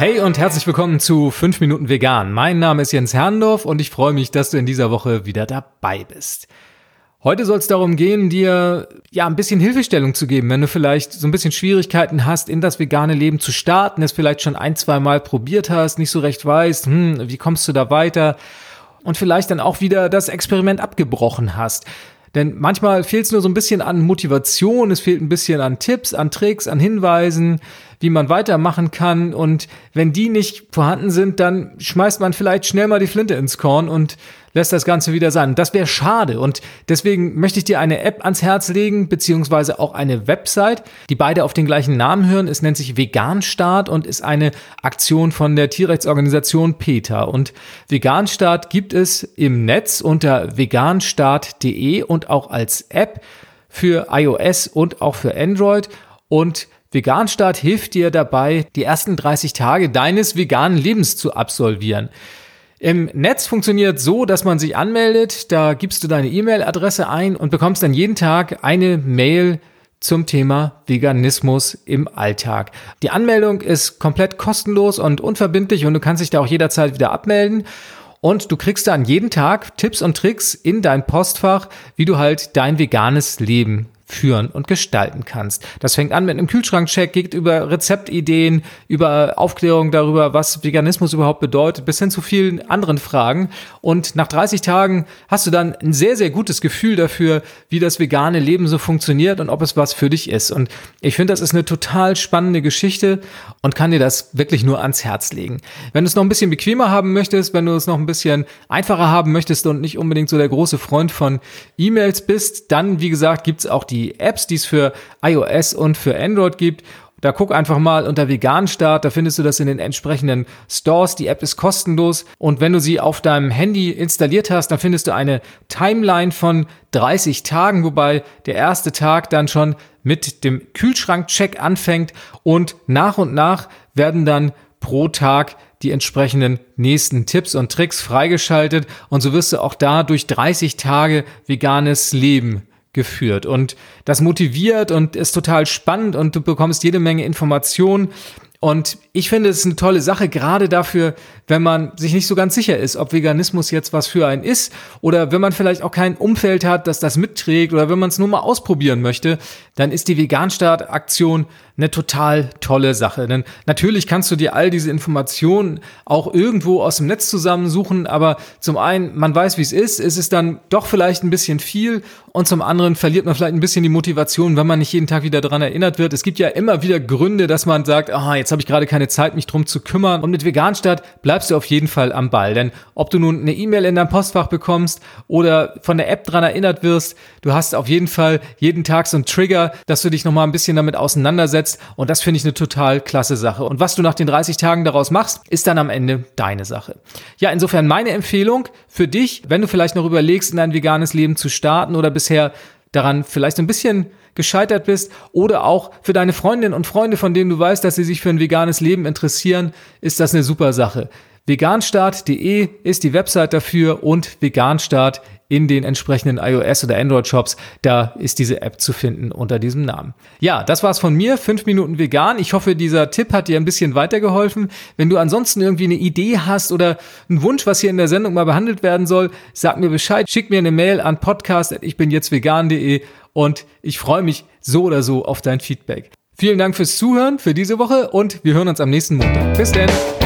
Hey und herzlich willkommen zu 5 Minuten Vegan. Mein Name ist Jens Herrndorf und ich freue mich, dass du in dieser Woche wieder dabei bist. Heute soll es darum gehen, dir ein bisschen Hilfestellung zu geben, wenn du vielleicht so ein bisschen Schwierigkeiten hast, in das vegane Leben zu starten, es vielleicht schon 1-2 Mal probiert hast, nicht so recht weißt, wie kommst du da weiter und vielleicht dann auch wieder das Experiment abgebrochen hast. Denn manchmal fehlt es nur so ein bisschen an Motivation, es fehlt ein bisschen an Tipps, an Tricks, an Hinweisen, wie man weitermachen kann. Und wenn die nicht vorhanden sind, dann schmeißt man vielleicht schnell mal die Flinte ins Korn und lässt das Ganze wieder sein. Das wäre schade. Und deswegen möchte ich dir eine App ans Herz legen, beziehungsweise auch eine Website, die beide auf den gleichen Namen hören. Es nennt sich Veganstart und ist eine Aktion von der Tierrechtsorganisation PETA. Und Veganstart gibt es im Netz unter veganstart.de und auch als App für iOS und auch für Android. Und Veganstart hilft dir dabei, die ersten 30 Tage deines veganen Lebens zu absolvieren. Im Netz funktioniert so, dass man sich anmeldet, da gibst du deine E-Mail-Adresse ein und bekommst dann jeden Tag eine Mail zum Thema Veganismus im Alltag. Die Anmeldung ist komplett kostenlos und unverbindlich und du kannst dich da auch jederzeit wieder abmelden. Und du kriegst dann jeden Tag Tipps und Tricks in dein Postfach, wie du halt dein veganes Leben führen und gestalten kannst. Das fängt an mit einem Kühlschrankcheck, geht über Rezeptideen, über Aufklärung darüber, was Veganismus überhaupt bedeutet, bis hin zu vielen anderen Fragen. Und nach 30 Tagen hast du dann ein sehr, sehr gutes Gefühl dafür, wie das vegane Leben so funktioniert und ob es was für dich ist. Und ich finde, das ist eine total spannende Geschichte und kann dir das wirklich nur ans Herz legen. Wenn du es noch ein bisschen bequemer haben möchtest, wenn du es noch ein bisschen einfacher haben möchtest und nicht unbedingt so der große Freund von E-Mails bist, dann, wie gesagt, gibt's auch die Apps, die es für iOS und für Android gibt. Da guck einfach mal unter Veganstart, da findest du das in den entsprechenden Stores. Die App ist kostenlos und wenn du sie auf deinem Handy installiert hast, dann findest du eine Timeline von 30 Tagen, wobei der erste Tag dann schon mit dem Kühlschrankcheck anfängt und nach werden dann pro Tag die entsprechenden nächsten Tipps und Tricks freigeschaltet und so wirst du auch da durch 30 Tage veganes Leben geführt. Und das motiviert und ist total spannend und du bekommst jede Menge Informationen. Und ich finde, es ist eine tolle Sache, gerade dafür, wenn man sich nicht so ganz sicher ist, ob Veganismus jetzt was für einen ist oder wenn man vielleicht auch kein Umfeld hat, das das mitträgt oder wenn man es nur mal ausprobieren möchte, dann ist die Veganstart-Aktion eine total tolle Sache. Denn natürlich kannst du dir all diese Informationen auch irgendwo aus dem Netz zusammensuchen, aber zum einen, man weiß, wie es ist dann doch vielleicht ein bisschen viel und zum anderen verliert man vielleicht ein bisschen die Motivation, wenn man nicht jeden Tag wieder daran erinnert wird. Es gibt ja immer wieder Gründe, dass man sagt, jetzt habe ich gerade keine Zeit, mich drum zu kümmern. Und mit Veganstart bleibst du auf jeden Fall am Ball. Denn ob du nun eine E-Mail in dein Postfach bekommst oder von der App dran erinnert wirst, du hast auf jeden Fall jeden Tag so einen Trigger, dass du dich nochmal ein bisschen damit auseinandersetzt. Und das finde ich eine total klasse Sache. Und was du nach den 30 Tagen daraus machst, ist dann am Ende deine Sache. Ja, insofern meine Empfehlung für dich, wenn du vielleicht noch überlegst, in ein veganes Leben zu starten oder bisher daran vielleicht ein bisschen gescheitert bist oder auch für deine Freundinnen und Freunde, von denen du weißt, dass sie sich für ein veganes Leben interessieren, ist das eine super Sache. Veganstart.de ist die Website dafür und Veganstart in den entsprechenden iOS- oder Android-Shops, da ist diese App zu finden unter diesem Namen. Ja, das war's von mir, 5 Minuten vegan. Ich hoffe, dieser Tipp hat dir ein bisschen weitergeholfen. Wenn du ansonsten irgendwie eine Idee hast oder einen Wunsch, was hier in der Sendung mal behandelt werden soll, sag mir Bescheid, schick mir eine Mail an podcast@ichbinjetztvegan.de und ich freue mich so oder so auf dein Feedback. Vielen Dank fürs Zuhören für diese Woche und wir hören uns am nächsten Montag. Bis dann!